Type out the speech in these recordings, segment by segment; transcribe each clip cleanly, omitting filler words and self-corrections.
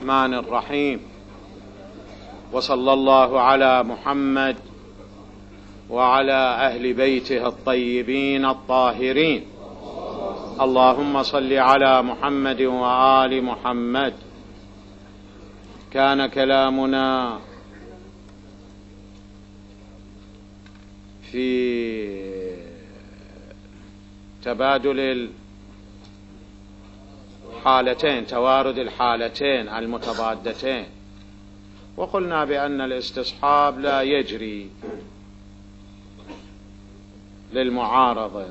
الرحمن الرحيم. وصلى الله على محمد وعلى أهل بيته الطيبين الطاهرين. اللهم صل على محمد وآل محمد. كان كلامنا في تبادل الحالتين، توارد الحالتين المتضادتين، وقلنا بأن الاستصحاب لا يجري للمعارضة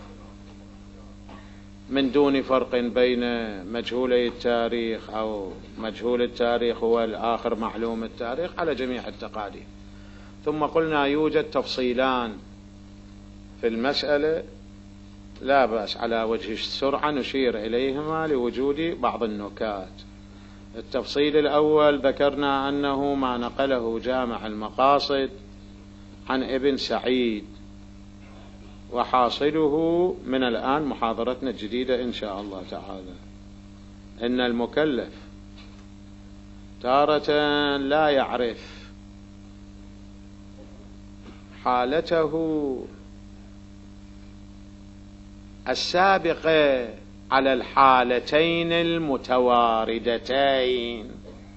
من دون فرق بين مجهولي التاريخ أو مجهول التاريخ هو الآخر معلوم التاريخ على جميع التقاليد. ثم قلنا يوجد تفصيلان في المسألة لا بأس على وجه السرعة نشير إليهما لوجود بعض النكات. التفصيل الأول ذكرنا أنه ما نقله جامع المقاصد عن ابن سعيد، وحاصله من الآن محاضرتنا الجديدة إن شاء الله تعالى إن المكلف تارة لا يعرف حالته السابقة على الحالتين المتواردتين،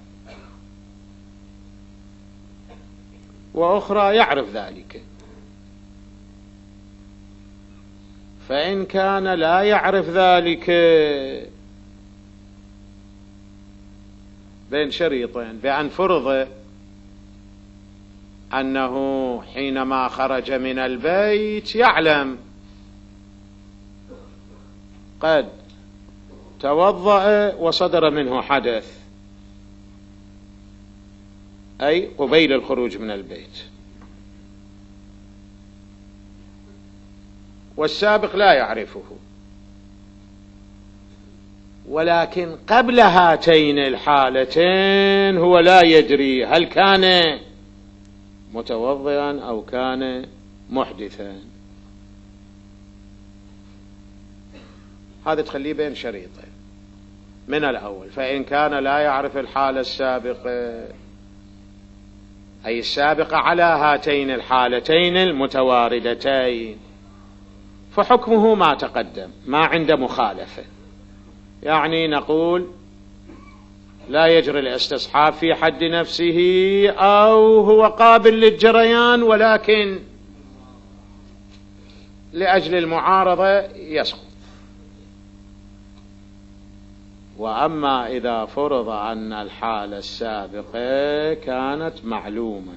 وأخرى يعرف ذلك. فإن كان لا يعرف ذلك بين شريطين، بأن فرض أنه حينما خرج من البيت يعلم قد توضأ وصدر منه حدث، أي قبيل الخروج من البيت، والسابق لا يعرفه، ولكن قبل هاتين الحالتين هو لا يدري هل كان متوضئا أو كان محدثا. هذا تخليه بين شريطين من الأول. فإن كان لا يعرف الحالة السابقة أي السابقة على هاتين الحالتين المتواردتين فحكمه ما تقدم، ما عنده مخالفة. يعني نقول لا يجري الاستصحاب في حد نفسه أو هو قابل للجريان ولكن لأجل المعارضة يسقط. وأما إذا فرض أن الحالة السابقة كانت معلومة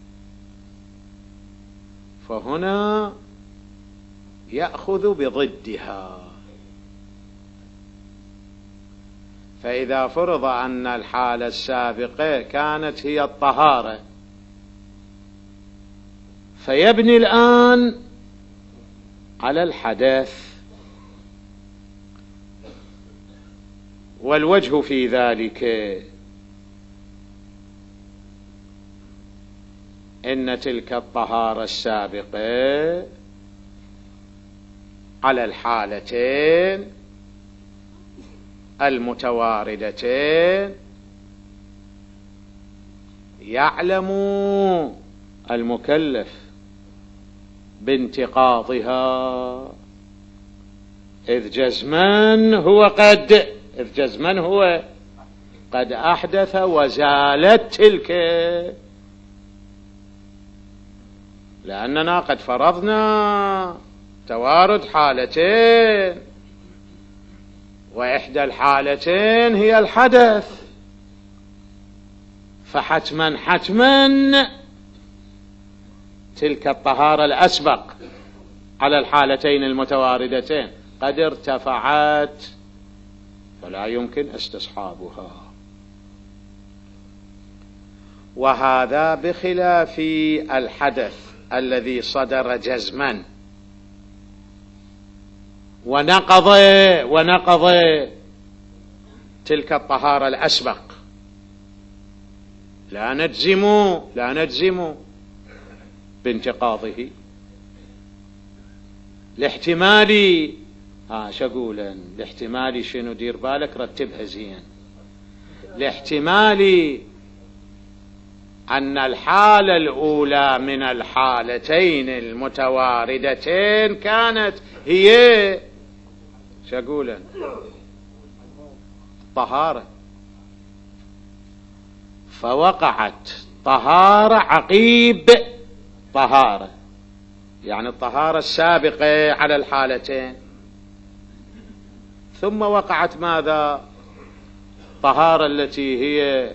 فهنا يأخذ بضدها. فإذا فرض أن الحالة السابقة كانت هي الطهارة فيبني الآن على الحدث، والوجه في ذلك إن تلك الطهارة السابقة على الحالتين المتواردتين يعلم المكلف بانتقاضها، إذ جزما هو قد أحدث وزالت تلك، لأننا قد فرضنا توارد حالتين وإحدى الحالتين هي الحدث، فحتما تلك الطهارة الأسبق على الحالتين المتواردتين قد ارتفعت فلا يمكن استصحابها. وهذا بخلاف الحدث الذي صدر جزما ونقض تلك الطهارة الأسبق. لا نجزم بانتقاضه لاحتمال شقولا الاحتمالي شنو؟ دير بالك رتبها زين. لاحتمال أن الحالة الأولى من الحالتين المتواردتين كانت هي شقولا طهارة، فوقعت طهارة عقيب طهارة، يعني الطهارة السابقة على الحالتين، ثم وقعت ماذا؟ طهارة التي هي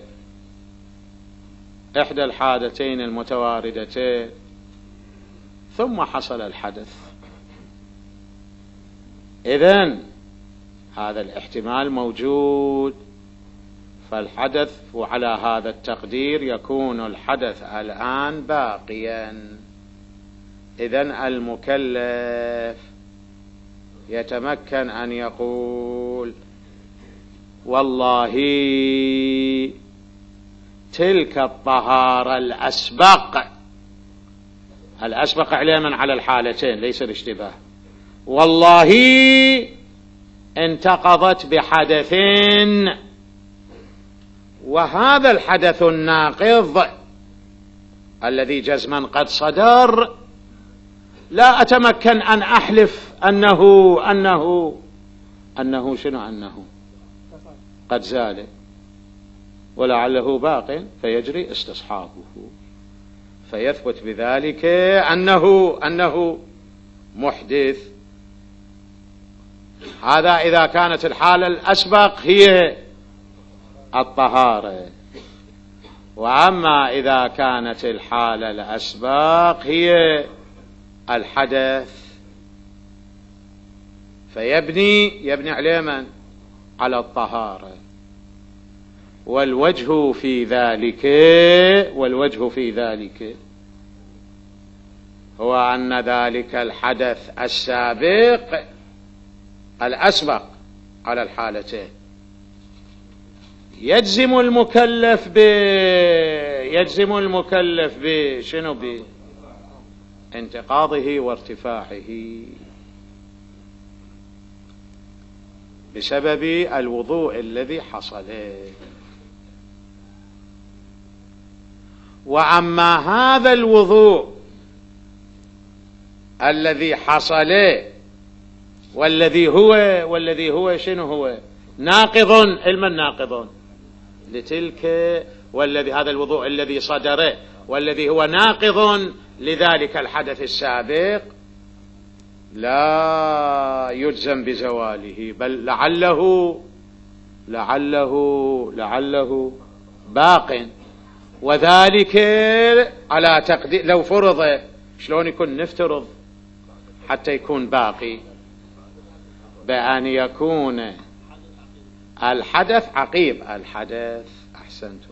إحدى الحالتين المتواردتين، ثم حصل الحدث. إذن هذا الاحتمال موجود، فالحدث وعلى هذا التقدير يكون الحدث الآن باقيا. إذن المكلف يتمكن أن يقول والله تلك الطهارة الأسبق علما على الحالتين ليس الاشتباه، والله انتقضت بحدث، وهذا الحدث الناقض الذي جزما قد صدر لا أتمكن أن أحلف أنه قد زال، ولعله باق فيجري استصحابه، فيثبت بذلك أنه محدث. هذا إذا كانت الحالة الأسبق هي الطهارة، وأما إذا كانت الحالة الأسبق هي الحدث فيبني عليه من؟ على الطهارة. والوجه في ذلك هو أن ذلك الحدث السابق الأسبق على الحالتين يجزم المكلف بشنو؟ بانتقاضه وارتفاعه بسبب الوضوء الذي حصل. وأما هذا الوضوء الذي حصل والذي هو شنو هو؟ ناقض، علما ناقض لتلك، والذي هذا الوضوء الذي صدر والذي هو ناقض لذلك الحدث السابق لا يجزم بزواله، بل لعله باق، وذلك على تقدير لو فرض. شلون يكون نفترض حتى يكون باقي؟ بأن يكون الحدث عقيب الحدث. أحسنتم.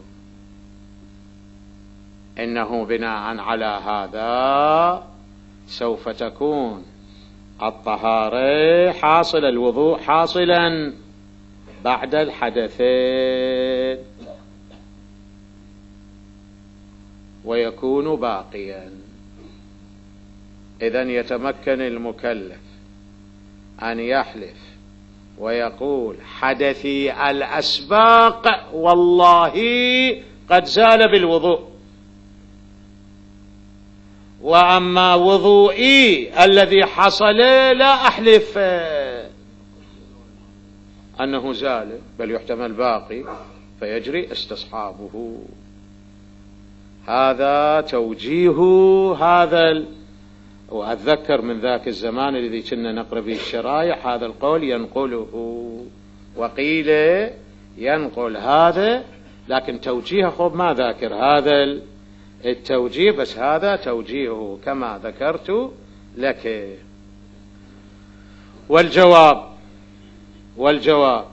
إنه بناء على هذا سوف تكون الطهارة حاصل، الوضوء حاصلا بعد الحدثين، ويكون باقيا. إذن يتمكن المكلف أن يحلف ويقول حدثي الأسباق والله قد زال بالوضوء، وأما وضوئي الذي حصل لا أحلف أنه زال، بل يحتمل باقي فيجري استصحابه. هذا توجيه هذا. وأتذكر من ذاك الزمان الذي كنا نقرأ به الشرايح هذا القول ينقله، وقيل ينقل هذا، لكن توجيه خب ما ذاكر هذا التوجيه، بس هذا توجيهه كما ذكرت لك. والجواب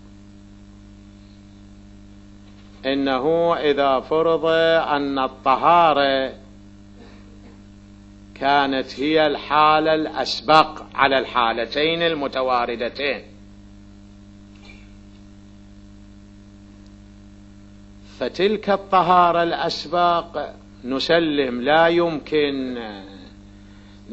إنه إذا فرض أن الطهارة كانت هي الحالة الأسبق على الحالتين المتواردتين، فتلك الطهارة الأسبق نسلم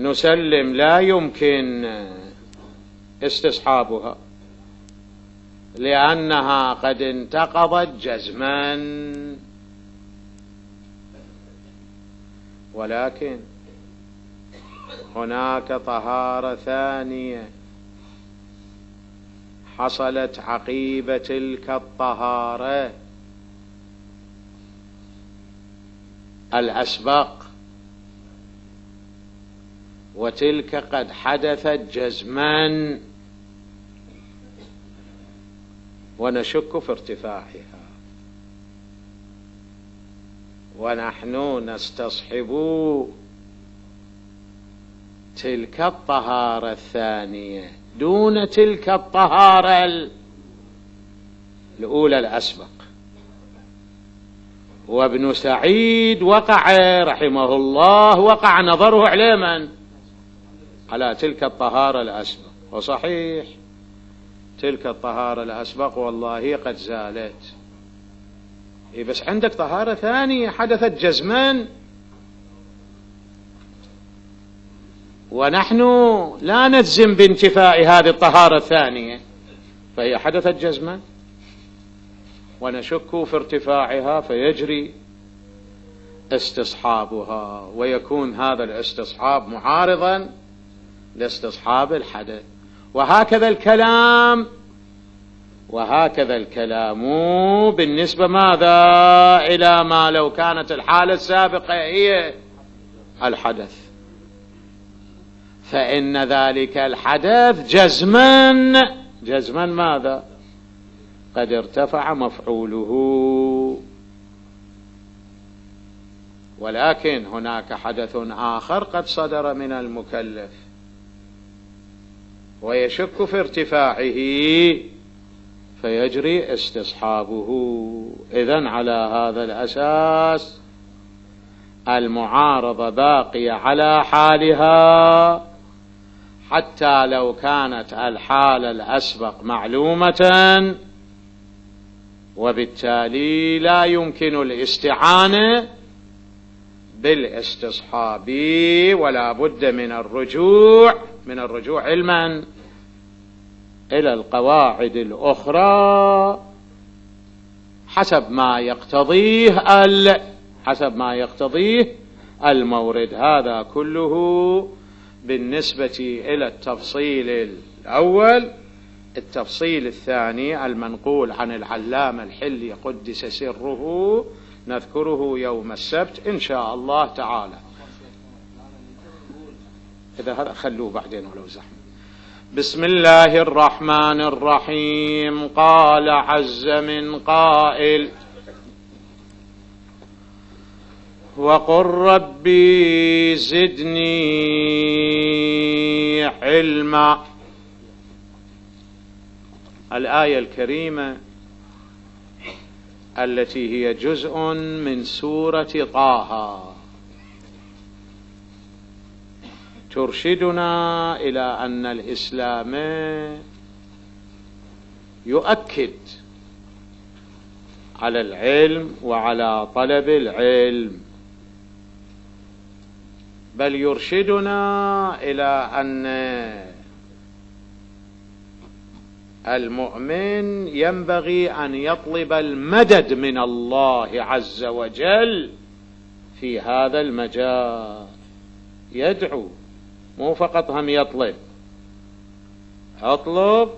لا يمكن استصحابها، لأنها قد انتقضت جزما. ولكن هناك طهارة ثانية حصلت عقيبة تلك الطهارة الأسبق، وتلك قد حدثت جزما ونشك في ارتفاعها، ونحن نستصحب تلك الطهارة الثانية دون تلك الطهارة الأولى الأسبق. وابن سعيد وقع رحمه الله وقع نظره على من؟ على تلك الطهارة الأسبق. وصحيح تلك الطهارة الأسبق والله قد زالت، بس عندك طهارة ثانية حدثت جزما، ونحن لا نجزم بانتفاء هذه الطهارة الثانية، فهي حدثت جزما ونشك في ارتفاعها، فيجري استصحابها، ويكون هذا الاستصحاب معارضا لاستصحاب الحدث. وهكذا الكلام بالنسبة ماذا إلى ما لو كانت الحالة السابقة هي الحدث، فإن ذلك الحدث جزما ماذا؟ قد ارتفع مفعوله. ولكن هناك حدث آخر قد صدر من المكلف ويشك في ارتفاعه، فيجري استصحابه. إذن على هذا الأساس المعارضة باقية على حالها، حتى لو كانت الحالة الأسبق معلومة، وبالتالي لا يمكن الاستعانة بالاستصحاب، ولا بد من الرجوع علما إلى القواعد الأخرى حسب ما يقتضيه المورد. هذا كله بالنسبة إلى التفصيل الأول. التفصيل الثاني المنقول عن العلامة الحلي قدس سره نذكره يوم السبت إن شاء الله تعالى. إذا هذا خلوه بعدين ولو زحمة. بسم الله الرحمن الرحيم. قال عز من قائل: وقل ربي زدني علما. الآية الكريمة التي هي جزء من سورة طه ترشدنا إلى أن الإسلام يؤكد على العلم وعلى طلب العلم، بل يرشدنا إلى أن المؤمن ينبغي أن يطلب المدد من الله عز وجل في هذا المجال. يدعو، مو فقط هم يطلب، اطلب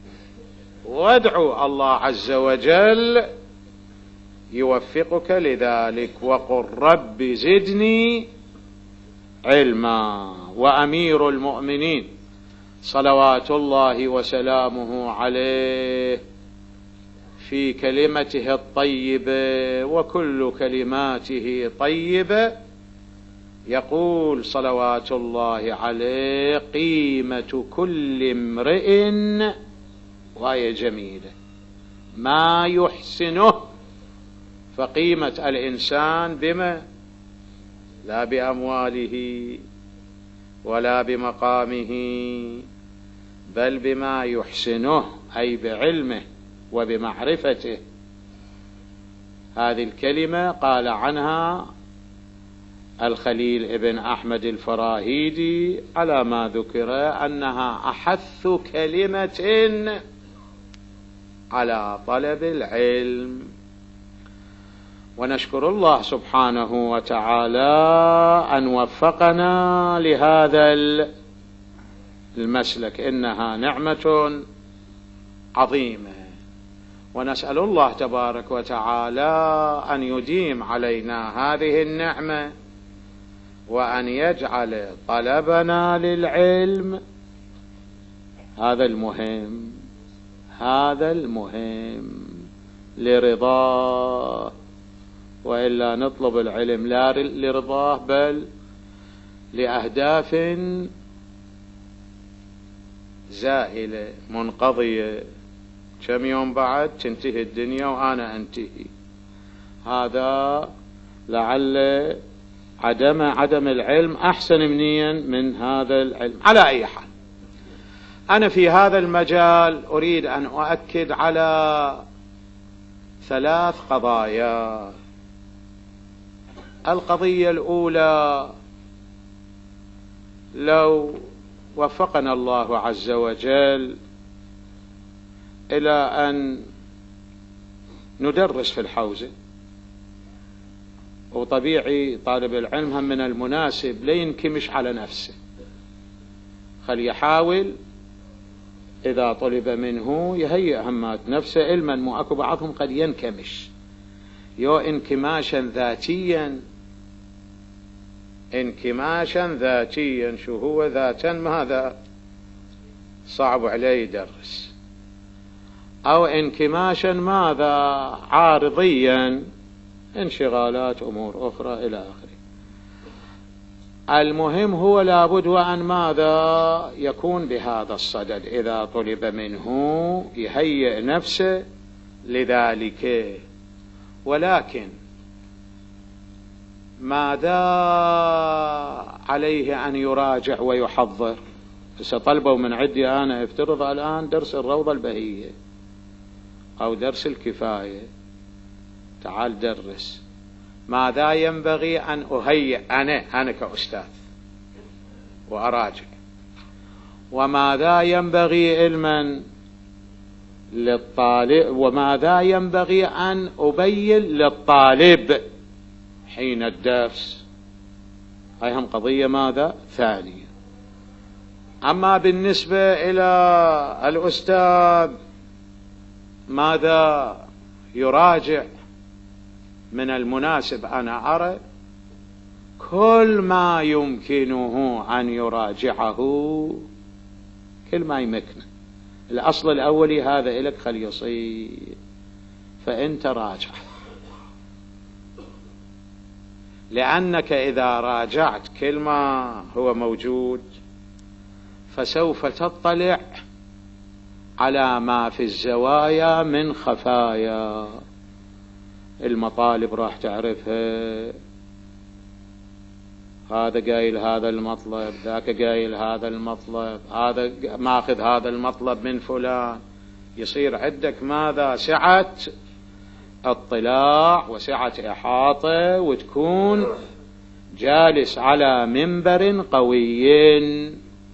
وادعو الله عز وجل يوفقك لذلك. وقل رب زدني علما. وأمير المؤمنين صلوات الله وسلامه عليه في كلمته الطيبة، وكل كلماته طيبة، يقول صلوات الله عليه: قيمة كل امرئ، وهي جميلة، ما يحسنه. فقيمة الإنسان بما؟ لا بأمواله ولا بمقامه، بل بما يحسنه، أي بعلمه وبمعرفته. هذه الكلمة قال عنها الخليل ابن أحمد الفراهيدي على ما ذكر أنها أحث كلمة على طلب العلم. ونشكر الله سبحانه وتعالى أن وفقنا لهذا المسلك، إنها نعمة عظيمة، ونسأل الله تبارك وتعالى أن يديم علينا هذه النعمة، وأن يجعل طلبنا للعلم هذا المهم لرضاه، وإلا نطلب العلم لا لرضاه بل لأهداف زائلة منقضية. كم يوم بعد تنتهي الدنيا وأنا أنتهي. هذا لعل عدم العلم أحسن منيا من هذا العلم. على أي حال، أنا في هذا المجال أريد أن أؤكد على 3 قضايا. القضية الأولى، لو وفقنا الله عز وجل إلى أن ندرس في الحوزة، وطبيعي طالب العلم هم من المناسب لا ينكمش على نفسه، خل يحاول إذا طلب منه يهيئ همات نفسه، علما مو أكو بعضهم قد ينكمش انكماشا ذاتيا. شو هو ذاتا؟ ماذا صعب عليه يدرس، أو انكماشا ماذا عارضيا، انشغالات أمور أخرى إلى آخره. المهم هو لابد وأن ماذا يكون بهذا الصدد، إذا طلب منه يهيئ نفسه لذلك. ولكن ماذا عليه أن يراجع ويحضر؟ سطلبوا من عندي أنا افترض الآن درس الروضة البهية أو درس الكفاية، تعال درس. ماذا ينبغي أن أهيئ أنا كأستاذ وأراجع؟ وماذا ينبغي علما للطالب؟ وماذا ينبغي أن أبين للطالب حين الدرس؟ هاي هم قضية ماذا ثانية. أما بالنسبة إلى الأستاذ ماذا يراجع؟ من المناسب أنا أرى كل ما يمكنه أن يراجعه، كل ما يمكنه. الأصل الأولي هذا إلك خل يصير، فأنت راجع، لأنك إذا راجعت كل ما هو موجود فسوف تطلع على ما في الزوايا من خفايا. المطالب راح تعرفها، هذا قايل هذا المطلب، ذاك قايل هذا المطلب، هذا ماخذ هذا المطلب من فلان. يصير عندك ماذا سعة اطلاع وسعة إحاطة، وتكون جالس على منبر قوي.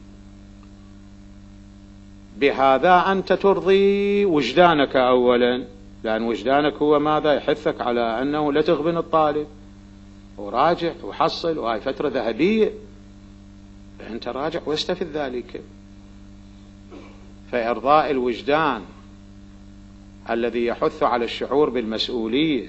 بهذا أنت ترضي وجدانك أولا، لأن وجدانك هو ماذا يحثك على أنه لا تغبن الطالب، وراجع وحصل، وهاي فترة ذهبية، أنت راجع واستفد ذلك. فإرضاء الوجدان الذي يحث على الشعور بالمسؤولية،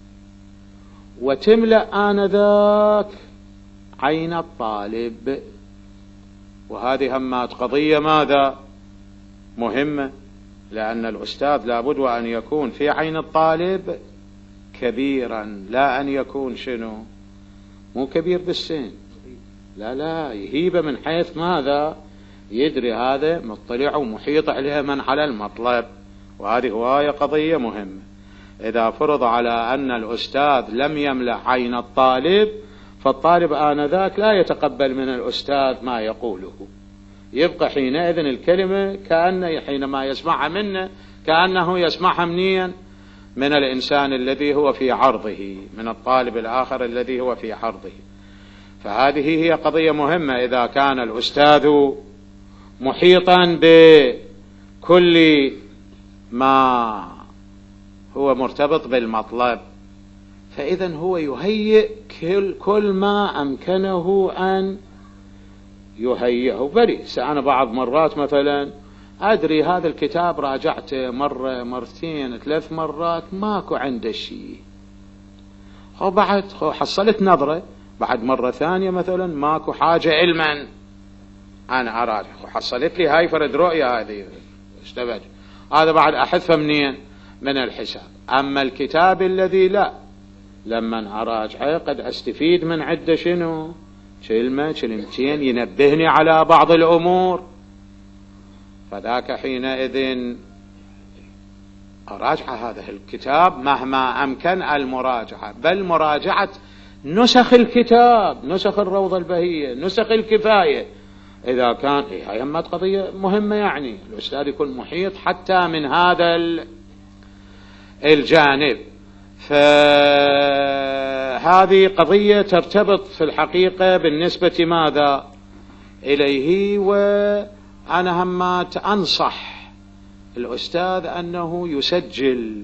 وتملأ آنذاك عين الطالب. وهذه همات قضية ماذا مهمة، لأن الأستاذ لابد وأن يكون في عين الطالب كبيرا، لا أن يكون شنو مو كبير بالسن، لا يهيبه من حيث ماذا يدري هذا مطلع ومحيط عليها من على المطلب. وهذه هواية قضية مهمة. إذا فرض على أن الأستاذ لم يملأ عين الطالب، فالطالب آنذاك لا يتقبل من الأستاذ ما يقوله، يبقى حينئذ الكلمة كأنه حينما يسمعها منه كأنه يسمعها منيا من الإنسان الذي هو في عرضه، من الطالب الآخر الذي هو في عرضه. فهذه هي قضية مهمة. إذا كان الأستاذ محيطا بكل ما هو مرتبط بالمطلب، فإذا هو يهيئ كل ما أمكنه أن يهيئه. بريء أنا بعض مرات مثلا أدري هذا الكتاب راجعته مرة مرتين 3 مرات ماكو عنده شيء، وبعد حصلت نظرة بعد مرة ثانية مثلا ماكو حاجة علما أنا أراجع، حصلت لي هاي فرد رؤية هذه اشتبه، هذا بعد أحذفه منين؟ من الحساب. أما الكتاب الذي لا، لما أراجعه قد أستفيد من عدة شنو؟ كلمة كلمتين ينبهني على بعض الأمور، فذاك حينئذ أراجع هذا الكتاب مهما أمكن المراجعة، بل مراجعة نسخ الكتاب، نسخ الروضة البهية، نسخ الكفاية، إذا كان هي همت قضية مهمة، يعني الأستاذ يكون محيط حتى من هذا الجانب. فهذه قضية ترتبط في الحقيقة بالنسبة ماذا إليه. وأنا همات أنصح الأستاذ أنه يسجل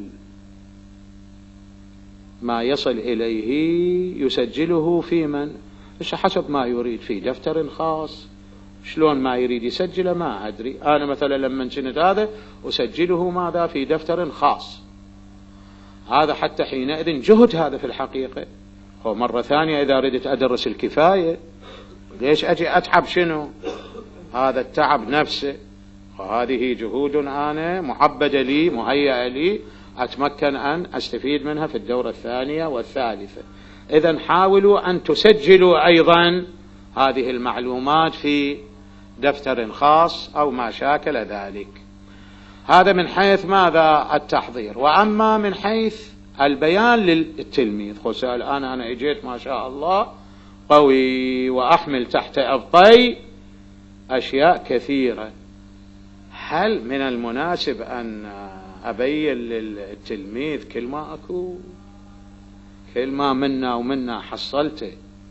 ما يصل إليه، يسجله في من حسب ما يريد، في دفتر خاص، شلون ما يريد يسجله ما أدري. أنا مثلا لما كنت هذا أسجله ماذا في دفتر خاص، هذا حتى حينئذ جهد هذا في الحقيقة. ومرة ثانية إذا أردت أدرس الكفاية ليش أجي أتعب شنو هذا التعب نفسه، وهذه جهود أنا معبدة لي مهيئة لي أتمكن أن أستفيد منها في الدورة الثانية والثالثة. إذن حاولوا أن تسجلوا أيضا هذه المعلومات في دفتر خاص أو ما شاكل ذلك. هذا من حيث ماذا التحضير. وأما من حيث البيان للتلميذ، خصوصا الآن أنا إجيت ما شاء الله قوي وأحمل تحت أبطي أشياء كثيرة، هل من المناسب أن أبين للتلميذ كل ما أكو، كل ما منا ومنا حصلته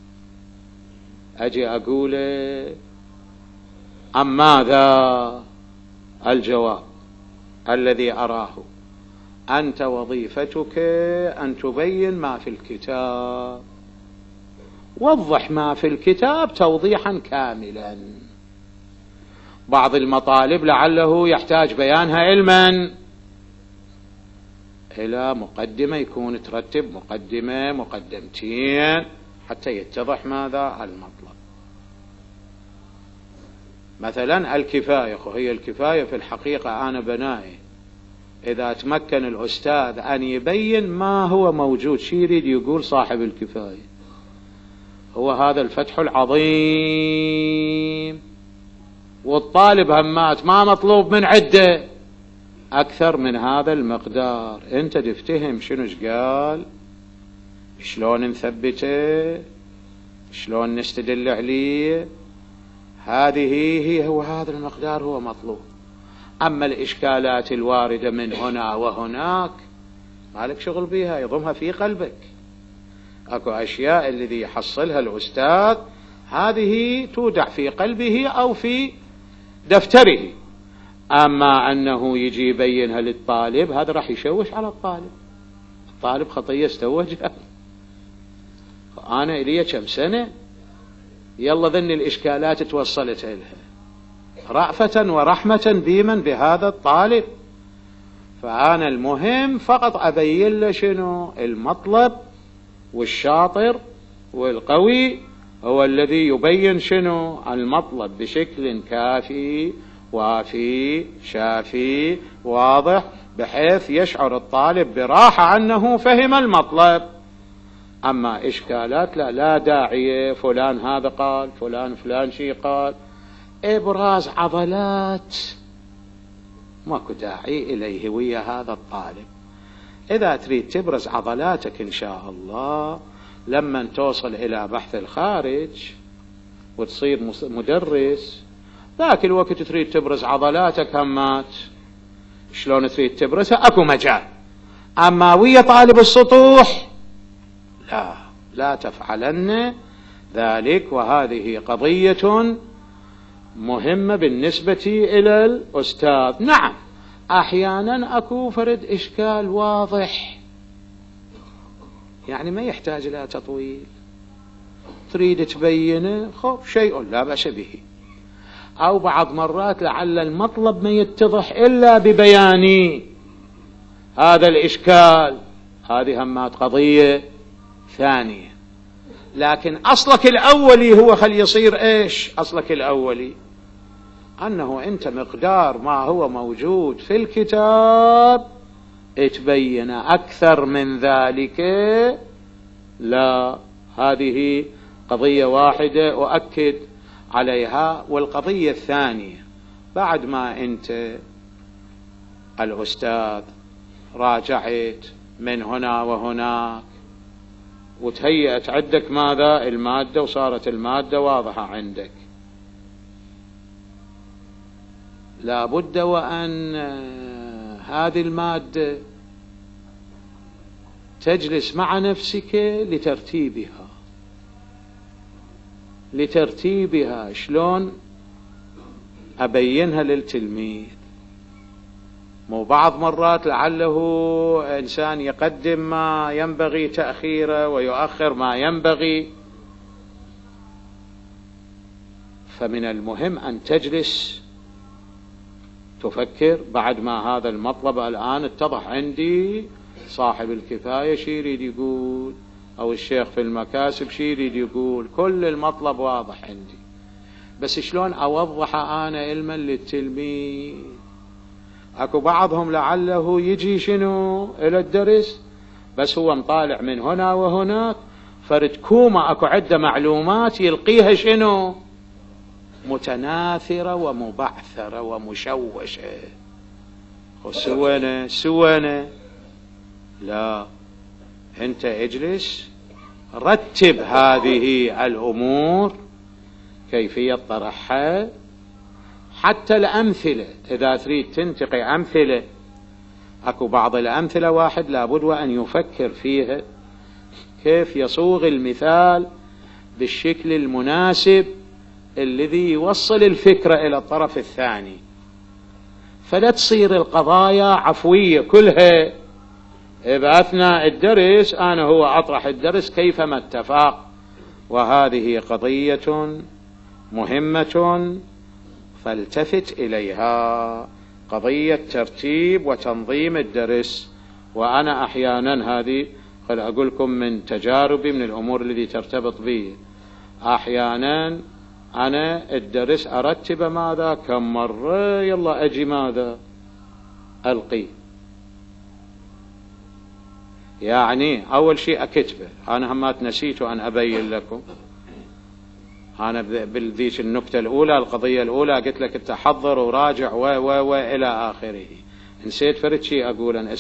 أجي أقوله؟ أم ماذا الجواب الذي أراه؟ أنت وظيفتك أن تبين ما في الكتاب، وضح ما في الكتاب توضيحا كاملا. بعض المطالب لعله يحتاج بيانها علما إلى مقدمة، يكون ترتب مقدمة مقدمتين حتى يتضح ماذا المطلب. مثلا الكفاية، هي الكفاية في الحقيقة أنا بنائي إذا تمكن الأستاذ أن يبين ما هو موجود، شي يريد يقول صاحب الكفاية، هو هذا الفتح العظيم، والطالب همات ما مطلوب من عدة أكثر من هذا المقدار. أنت تفتهم شنو قال، شلون نثبته، شلون نستدل عليه، هذه هو هذا المقدار هو مطلوب. أما الإشكالات الواردة من هنا وهناك ما لك شغل بها، يضمها في قلبك. أكو أشياء الذي يحصلها الأستاذ هذه تودع في قلبه أو في دفتره، أما أنه يجي يبينها للطالب هذا راح يشوش على الطالب. الطالب خطية استوجها، أنا إلي كم سنة يلا ذن الإشكالات توصلت إلها رأفة ورحمة بمن بهذا الطالب. فأنا المهم فقط أبين له شنو المطلب، والشاطر والقوي هو الذي يبين شنو المطلب بشكل كافي وافي شافي واضح، بحيث يشعر الطالب براحة أنه فهم المطلب. أما إشكالات لا داعية، فلان هذا قال، فلان شي قال، إبراز عضلات ماكو داعي إليه ويا هذا الطالب. إذا تريد تبرز عضلاتك إن شاء الله لما توصل إلى بحث الخارج وتصير مدرس، ذاك الوقت تريد تبرز عضلاتك همات، شلون تريد تبرزها أكو مجال. أما ويا طالب السطوح لا تفعلن ذلك. وهذه قضية مهمة بالنسبة إلى الأستاذ. نعم أحيانا أكو فرد إشكال واضح يعني ما يحتاج إلى تطويل، تريد تبينه خب شيء لا بأس به، أو بعض مرات لعل المطلب ما يتضح إلا ببيان هذا الإشكال، هذه همات قضية ثانية. لكن أصلك الأولي هو خل يصير إيش؟ أصلك الأولي أنه أنت مقدار ما هو موجود في الكتاب تبين، أكثر من ذلك لا. هذه قضية واحدة أؤكد عليها. والقضية الثانية، بعد ما أنت الأستاذ راجعت من هنا وهناك وتهيأت عندك ماذا؟ المادة، وصارت المادة واضحة عندك، لا بد وأن هذه المادة تجلس مع نفسك لترتيبها. شلون أبينها للتلميذ؟ مو بعض مرات لعله إنسان يقدم ما ينبغي تأخيره ويؤخر ما ينبغي، فمن المهم أن تجلس تفكر بعد ما هذا المطلب الآن اتضح عندي، صاحب الكفاية شي يريد يقول، أو الشيخ في المكاسب شي يريد يقول، كل المطلب واضح عندي، بس شلون أوضح أنا علما للتلميذ؟ أكو بعضهم لعله يجي شنو إلى الدرس بس هو مطالع من هنا وهناك، فرد كومة أكو عدة معلومات يلقيها شنو متناثرة ومبعثرة ومشوشة، سوينا لا. أنت اجلس رتب هذه الأمور، كيفية طرحها، حتى الأمثلة إذا تريد تنتقي أمثلة، أكو بعض الأمثلة واحد لابد وأن يفكر فيها كيف يصوغ المثال بالشكل المناسب الذي يوصل الفكرة إلى الطرف الثاني، فلا تصير القضايا عفوية كلها. إذا أثناء الدرس أنا هو أطرح الدرس كيفما اتفاق، وهذه قضية مهمة فالتفت إليها، قضية ترتيب وتنظيم الدرس. وأنا أحيانا هذه قد أقول لكم من تجاربي من الأمور التي ترتبط بي، أحيانا أنا الدرس أرتب ماذا كم مرة، يلا أجي ماذا ألقي، يعني أول شيء أكتبه. أنا همات نسيت أن أبين لكم، أنا بالذيش النكتة الأولى القضية الأولى قلت لك التحضر وراجع إلى آخره، نسيت فرد شيء أقول أن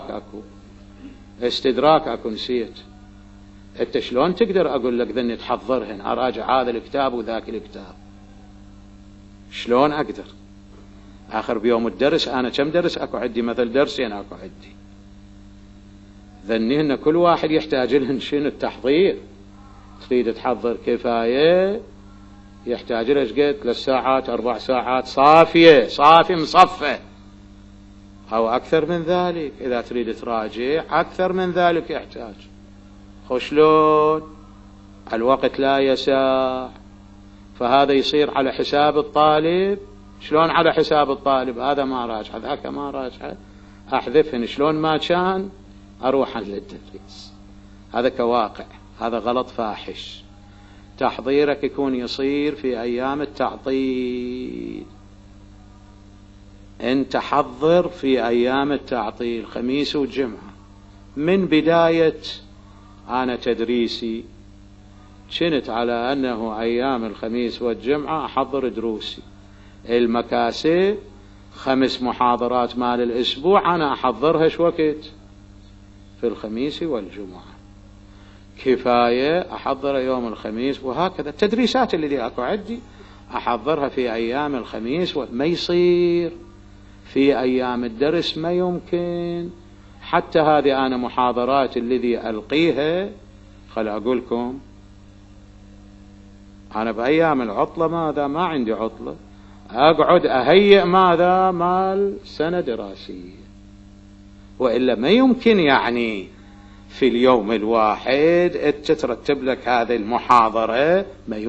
استدراك أكو نسيت. أنت شلون تقدر أقول لك ذني تحضرهن أراجع هذا الكتاب وذاك الكتاب؟ شلون أقدر؟ آخر بيوم الدرس أنا كم درس أكو عندي؟ مثل درسين أكو عندي، ذني إن كل واحد يحتاج لهن شنو التحضير. تريد تحضر كفاية يحتاج لها قد 3 ساعات 4 ساعات صافي مصفى، أو أكثر من ذلك. إذا تريد تراجع أكثر من ذلك يحتاج. شلون؟ الوقت لا يسع، فهذا يصير على حساب الطالب. شلون على حساب الطالب؟ هذا ما راجع ذاك ما راجع، أحذفهن شلون ما كان أروح للتدريس. هذا كواقع، هذا غلط فاحش. تحضيرك يكون يصير في أيام التعطيل، أنت حضر في أيام التعطيل، خميس وجمعة. من بداية أنا تدريسي كنت على أنه أيام الخميس والجمعة أحضر دروسي، المكاسب 5 محاضرات مال الأسبوع أنا أحضرها وقت في الخميس والجمعة، كفاية أحضر يوم الخميس، وهكذا التدريسات اللي أكو عندي أحضرها في أيام الخميس. ما يصير في أيام الدرس، ما يمكن. حتى هذه أنا محاضرات الذي ألقيها، خل أقولكم أنا بأيام العطلة ماذا ما عندي عطلة، أقعد أهيئ ماذا؟ مال سنة دراسية. وإلا ما يمكن يعني في اليوم الواحد ترتب لك هذه المحاضرة،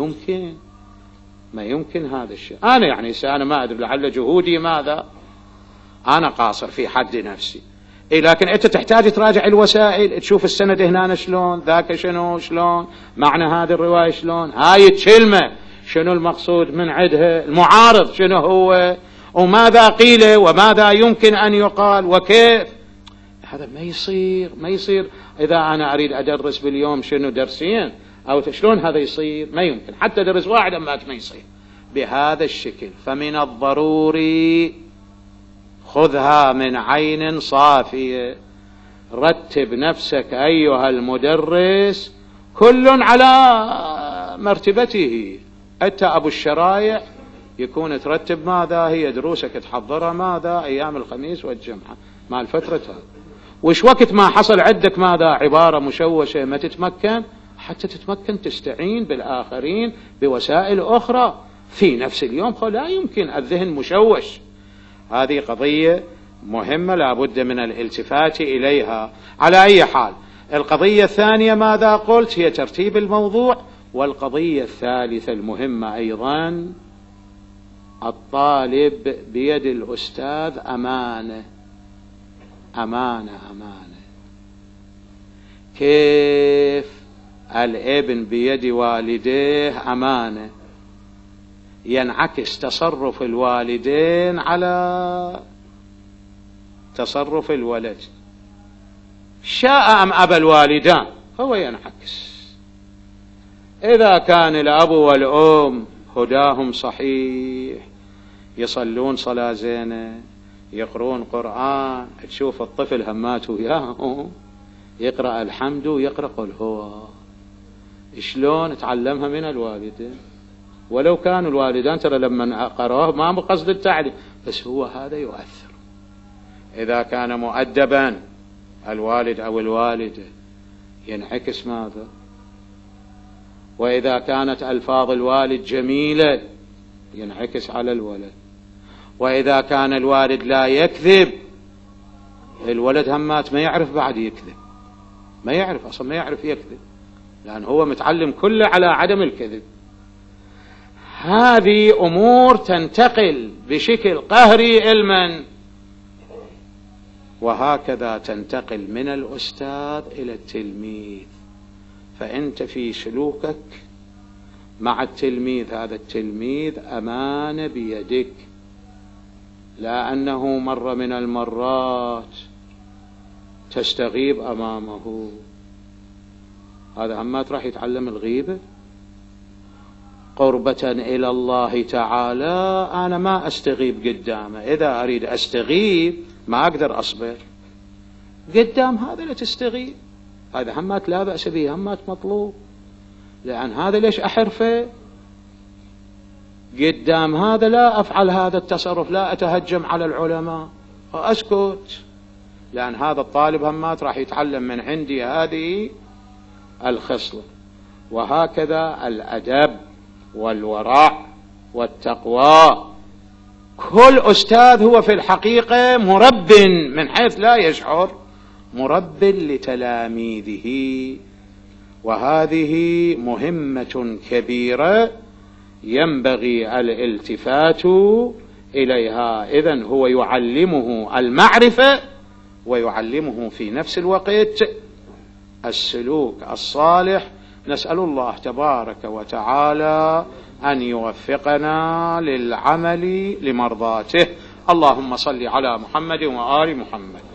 ما يمكن هذا الشيء. أنا يعني أنا ما أدري، لعل جهودي ماذا، أنا قاصر في حد نفسي. لكن أنت تحتاج تراجع الوسائل، تشوف السند هنا شلون، ذاك شنو شلون، معنى هذه الرواية شلون، هاي الكلمة شنو المقصود من عندها، المعارض شنو هو، وماذا قيل وماذا يمكن أن يقال وكيف. هذا ما يصير إذا أنا أريد أدرس باليوم شنو درسين أو شلون هذا يصير، ما يمكن. حتى درس واحد ما يصير بهذا الشكل. فمن الضروري خذها من عين صافية، رتب نفسك أيها المدرس كل على مرتبته. أنت أبو الشرايع يكون ترتب ماذا هي دروسك تحضرها ماذا أيام الخميس والجمعة مع الفترة هذه. وش وقت ما حصل عندك ماذا عبارة مشوشة ما تتمكن، حتى تتمكن تستعين بالآخرين بوسائل أخرى في نفس اليوم. لا يمكن الذهن مشوش. هذه قضية مهمة لا بد من الالتفات إليها. على أي حال، القضية الثانية ماذا قلت هي ترتيب الموضوع. والقضية الثالثة المهمة أيضا، الطالب بيد الأستاذ أمانة. كيف الابن بيد والديه أمانة، ينعكس تصرف الوالدين على تصرف الولد. شاء أم أبى الوالدان هو ينعكس. إذا كان الأب والأم هداهم صحيح، يصلون صلاة زينة، يقرون قرآن، تشوف الطفل هماته وياهم يقرأ الحمد ويقرأ قل هو. شلون تعلمها من الوالدين، ولو كانوا الوالدان ترى لما قرأوه ما بقصد التعليم، بس هو هذا يؤثر. إذا كان مؤدبا الوالد أو الوالدة ينعكس ماذا. وإذا كانت ألفاظ الوالد جميلة ينعكس على الولد. وإذا كان الوالد لا يكذب، الولد همات ما يعرف بعد يكذب، ما يعرف أصلا، ما يعرف يكذب، لأن هو متعلم كله على عدم الكذب. هذه أمور تنتقل بشكل قهري علما، وهكذا تنتقل من الأستاذ إلى التلميذ. فأنت في سلوكك مع التلميذ، هذا التلميذ أمانة بيدك، لا أنه مرة من المرات تستغيب أمامه. هذا همات راح يتعلم الغيبة قربة إلى الله تعالى. أنا ما أستغيب قدامه، إذا أريد أستغيب ما أقدر أصبر قدام هذا. لا تستغيب، هذا همات لا بأس به، همات مطلوب، لأن هذا ليش أحرفه قدام هذا. لا أفعل هذا التصرف، لا أتهجم على العلماء، أسكت، لأن هذا الطالب همات راح يتعلم من عندي هذه الخصلة. وهكذا الأدب والورع والتقوى. كل أستاذ هو في الحقيقة مرب من حيث لا يشعر، مرب لتلاميذه. وهذه مهمة كبيرة ينبغي الالتفات إليها. إذن هو يعلمه المعرفة ويعلمه في نفس الوقت السلوك الصالح. نسأل الله تبارك وتعالى أن يوفقنا للعمل لمرضاته. اللهم صل على محمد وآل محمد.